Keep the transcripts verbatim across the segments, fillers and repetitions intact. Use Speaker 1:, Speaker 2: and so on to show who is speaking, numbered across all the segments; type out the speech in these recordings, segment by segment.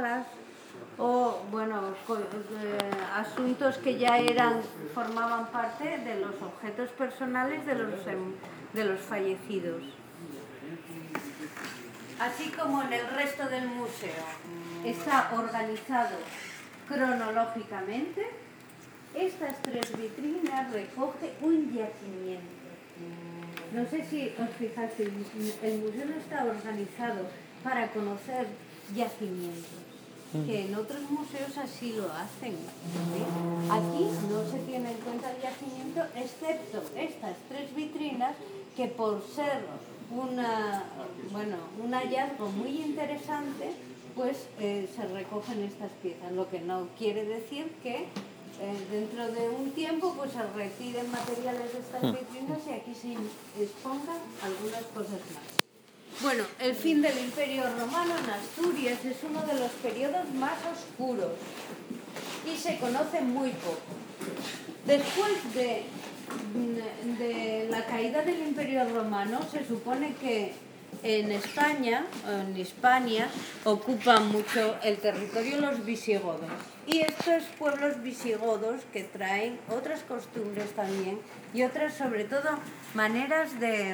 Speaker 1: guerras o bueno, eh, asuntos que ya eran, formaban parte de los objetos personales de los, de los fallecidos. Así como en el resto del museo está organizado cronológicamente, estas tres vitrinas recoge un yacimiento. No sé si os fijasteis, el museo no está organizado para conocer yacimientos, que en otros museos así lo hacen, ¿sí? Aquí no se tiene en cuenta el yacimiento, excepto estas tres vitrinas que por ser una, bueno, un hallazgo muy interesante, pues eh, se recogen estas piezas, lo que no quiere decir que eh, dentro de un tiempo pues se retiren materiales de estas vitrinas y aquí se expongan algunas cosas más. Bueno, el fin del Imperio Romano en Asturias es uno de los periodos más oscuros y se conoce muy poco. Después de, de la caída del Imperio Romano, se supone que en España, en Hispania, ocupan mucho el territorio los visigodos. Y estos pueblos visigodos que traen otras costumbres también y otras, sobre todo, maneras de...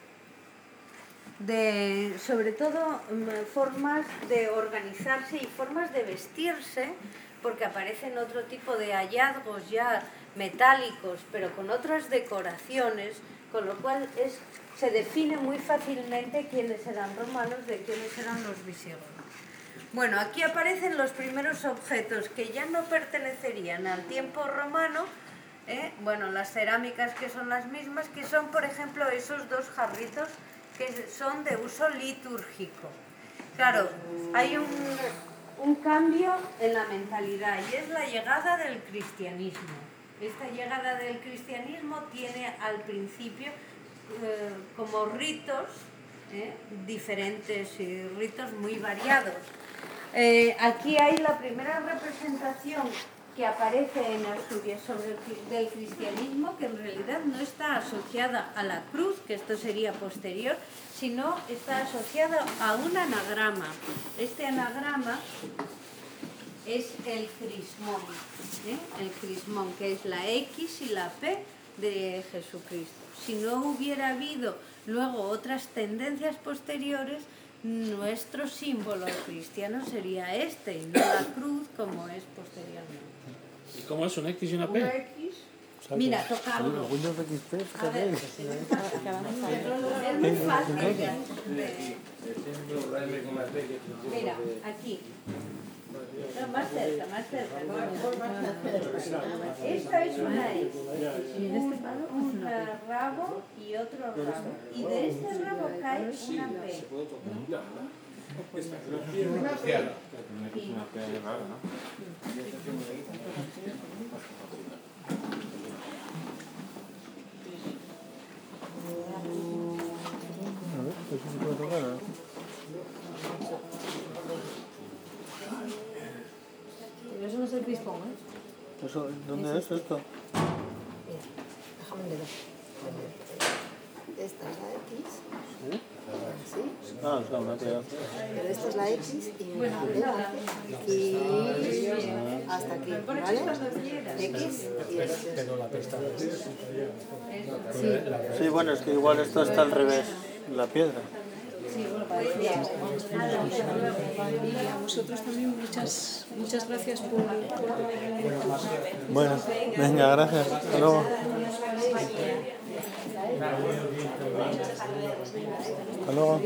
Speaker 1: de sobre todo formas de organizarse y formas de vestirse, porque aparecen otro tipo de hallazgos ya metálicos, pero con otras decoraciones, con lo cual es, se define muy fácilmente quiénes eran romanos de quiénes eran los visigodos. Bueno, aquí aparecen los primeros objetos que ya no pertenecerían al tiempo romano, ¿eh? Bueno, las cerámicas que son las mismas, que son, por ejemplo, esos dos jarritos que son de uso litúrgico. Claro, hay un, un cambio en la mentalidad y es la llegada del cristianismo. Esta llegada del cristianismo tiene al principio eh, como ritos, eh, diferentes eh, ritos muy variados. Eh, aquí hay la primera representación que aparece en Asturias sobre el del cristianismo, que en realidad no está asociada a la cruz, que esto sería posterior, sino está asociada a un anagrama. Este anagrama es el crismón, ¿eh? El crismón, que es la X y la P de Jesucristo. Si no hubiera habido luego otras tendencias posteriores, nuestro símbolo cristiano sería este y no la cruz como es posteriormente.
Speaker 2: ¿Y cómo es un X y una P?
Speaker 1: Una X. Mira, tocarlo. A ver, es muy fácil de... Mira, aquí. No, más cerca, más cerca. Esta es una X, un, un rabo y otro rabo. Y de este rabo cae una P. Una P.
Speaker 3: Eso no es el crispón, ¿eh?
Speaker 4: Eso, ¿dónde es, es esto?
Speaker 3: Mira, déjame un dedo. Esta es la X.
Speaker 4: ¿Sí?
Speaker 3: ¿Sí?
Speaker 4: Ah, es una P.
Speaker 3: Pero esta es la X y una P. Aquí hasta aquí, ¿vale? X y este.
Speaker 2: Pero la P está...
Speaker 3: Sí.
Speaker 4: Sí, bueno, es que igual esto está al revés, la piedra.
Speaker 5: Y a vosotros también muchas, muchas gracias por...
Speaker 4: Bueno, venga, gracias. Hasta luego. Hasta luego.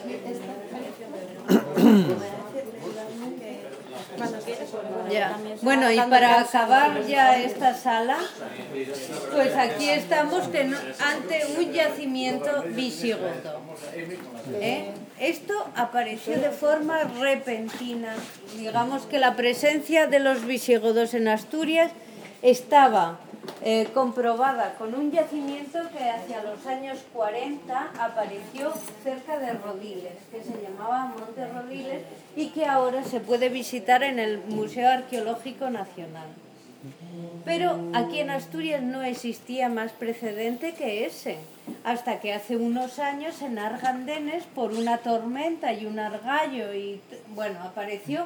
Speaker 1: Ya. Bueno, y para acabar ya esta sala, pues aquí estamos ante un yacimiento visigodo. ¿Eh? Esto apareció de forma repentina. Digamos que la presencia de los visigodos en Asturias estaba eh, comprobada con un yacimiento que hacia los años cuarenta apareció cerca de Rodiles, que se llamaba Monte Rodiles y que ahora se puede visitar en el Museo Arqueológico Nacional. Pero aquí en Asturias no existía más precedente que ese, hasta que hace unos años en Argandenes, por una tormenta y un argallo, y bueno, apareció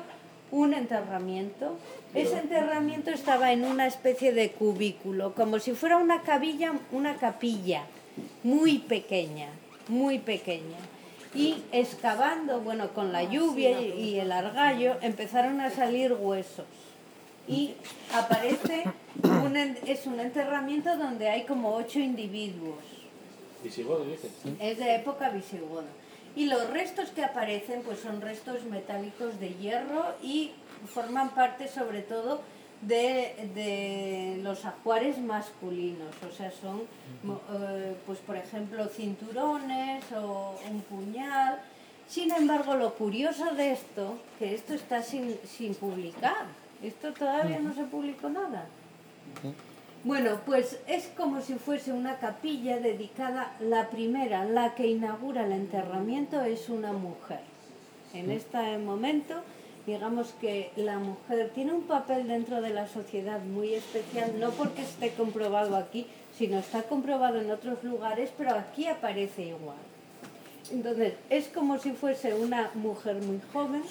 Speaker 1: un enterramiento. Ese enterramiento estaba en una especie de cubículo, como si fuera una capilla, una capilla muy pequeña, muy pequeña. Y excavando, bueno, con la lluvia y el argallo, empezaron a salir huesos. Y aparece, un, es un enterramiento donde hay como ocho individuos.
Speaker 2: Visigodo, dices.
Speaker 1: Es de época visigoda. Y los restos que aparecen pues son restos metálicos de hierro y forman parte sobre todo de, de los ajuares masculinos. O sea, son, eh, pues por ejemplo, cinturones o un puñal. Sin embargo, lo curioso de esto, que esto está sin, sin publicar. Esto todavía no se publicó nada. Bueno, pues es como si fuese una capilla dedicada, la primera, la que inaugura el enterramiento es una mujer. En este momento, digamos que la mujer tiene un papel dentro de la sociedad muy especial, no porque esté comprobado aquí, sino está comprobado en otros lugares, pero aquí aparece igual. Entonces, es como si fuese una mujer muy joven.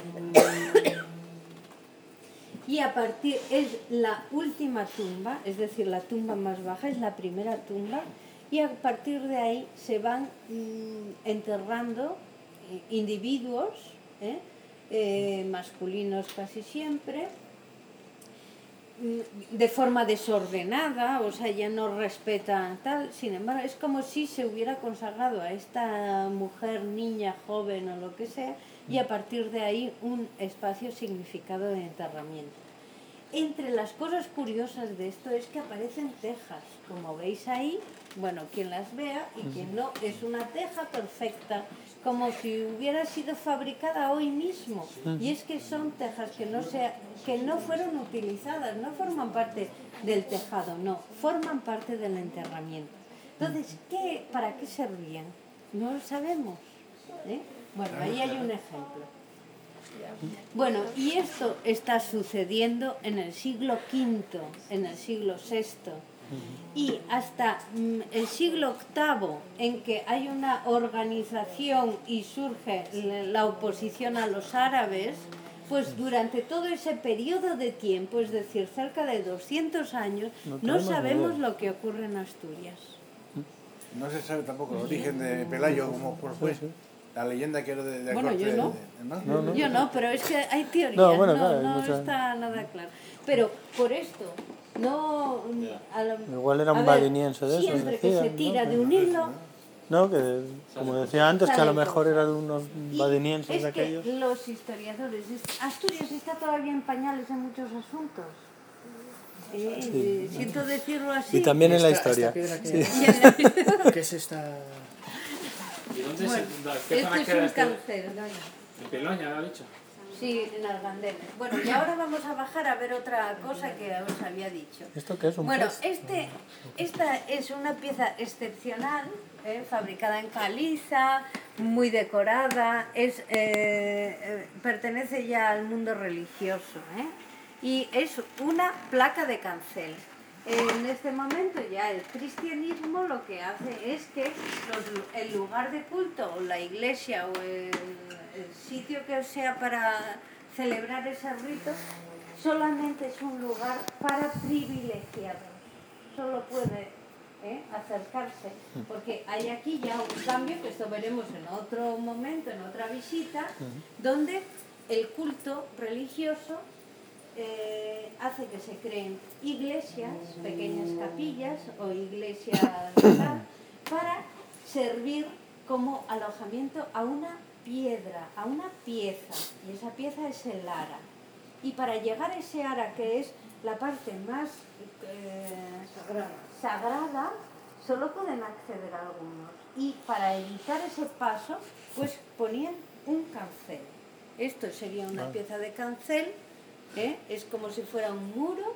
Speaker 1: Y a partir, es la última tumba, es decir, la tumba más baja, es la primera tumba, y a partir de ahí se van mmm, enterrando individuos, ¿eh? Eh, masculinos casi siempre, de forma desordenada, o sea, ya no respeta tal. Sin embargo, es como si se hubiera consagrado a esta mujer, niña, joven o lo que sea, y a partir de ahí un espacio significado de enterramiento. Entre las cosas curiosas de esto es que aparecen tejas, como veis ahí, bueno, quien las vea y quien no, es una teja perfecta, como si hubiera sido fabricada hoy mismo. Y es que son tejas que no, se, que no fueron utilizadas, no forman parte del tejado, no, forman parte del enterramiento. Entonces, ¿qué, ¿para qué servían? No lo sabemos, ¿eh? Bueno, ahí hay un ejemplo. Bueno, y esto está sucediendo en el siglo quinto, en el siglo sexto, y hasta mm, el siglo octavo, en que hay una organización y surge la oposición a los árabes, pues durante todo ese periodo de tiempo, es decir, cerca de doscientos años, no, no sabemos lo que ocurre en Asturias.
Speaker 6: No se sabe tampoco el origen de Pelayo, como por pues. La leyenda que era de, de
Speaker 1: bueno,
Speaker 6: corte
Speaker 1: yo no.
Speaker 6: De, ¿no?
Speaker 1: No, no. Yo no, pero es que hay teorías,
Speaker 4: no, bueno,
Speaker 1: no,
Speaker 4: claro,
Speaker 1: no
Speaker 4: mucha...
Speaker 1: está nada claro. Pero por esto, no... A la,
Speaker 4: igual era un badiniense de eso.
Speaker 1: Siempre
Speaker 4: decían,
Speaker 1: que se tira
Speaker 4: ¿no?
Speaker 1: de un hilo...
Speaker 4: No, que como decía antes, que a lo mejor eran unos badinienses
Speaker 1: es
Speaker 4: de aquellos.
Speaker 1: Que los historiadores... Asturias está todavía en pañales en muchos asuntos. Eh, sí. Siento decirlo así.
Speaker 4: Y también en la
Speaker 5: esta,
Speaker 4: historia.
Speaker 5: Esta que,
Speaker 1: sí.
Speaker 5: ¿Qué es esta...?
Speaker 2: ¿Y dónde
Speaker 1: bueno,
Speaker 2: se, ¿qué zona
Speaker 1: esto
Speaker 2: queda
Speaker 1: es un
Speaker 2: este?
Speaker 1: cáncer, ¿no?
Speaker 2: ¿En Peloña, lo ha dicho?
Speaker 1: Sí, en Argandel. Bueno, y ahora vamos a bajar a ver otra cosa que os había dicho.
Speaker 4: ¿Esto qué es? ¿Un
Speaker 1: bueno,
Speaker 4: pez?
Speaker 1: este, esta es una pieza excepcional, ¿eh? Fabricada en caliza, muy decorada, es, eh, eh, pertenece ya al mundo religioso, ¿eh? Y es una placa de cancel. En este momento ya el cristianismo lo que hace es que los, el lugar de culto o la iglesia o el, el sitio que sea para celebrar ese rito solamente es un lugar para privilegiados. Solo puede ¿eh? acercarse, porque hay aquí ya un cambio, que esto veremos en otro momento, en otra visita, donde el culto religioso Eh, hace que se creen iglesias, pequeñas capillas o iglesias para servir como alojamiento a una piedra, a una pieza, y esa pieza es el ara. Y para llegar a ese ara, que es la parte más eh, sagrada. sagrada, solo pueden acceder algunos. Y para evitar ese paso, pues ponían un cancel. Esto sería una pieza de cancel. ¿Eh? Es como si fuera un muro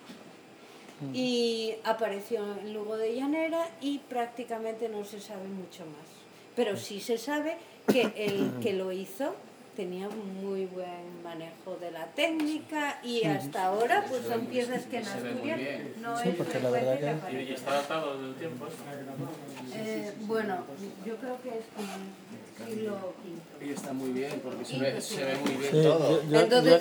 Speaker 1: y apareció en Lugo de Llanera y prácticamente no se sabe mucho más. Pero sí se sabe que el que lo hizo tenía muy buen manejo de la técnica y hasta ahora pues son piezas que en Asturias no
Speaker 4: sí,
Speaker 1: es frecuente que aparezcan.
Speaker 2: ¿Y está adaptado del tiempo eso?
Speaker 1: Eh, bueno, yo creo que es como siglo quinto.
Speaker 7: Y está muy bien, porque se ve, se ve muy bien
Speaker 4: Sí,
Speaker 7: todo.
Speaker 4: yo- yo-
Speaker 1: Entonces,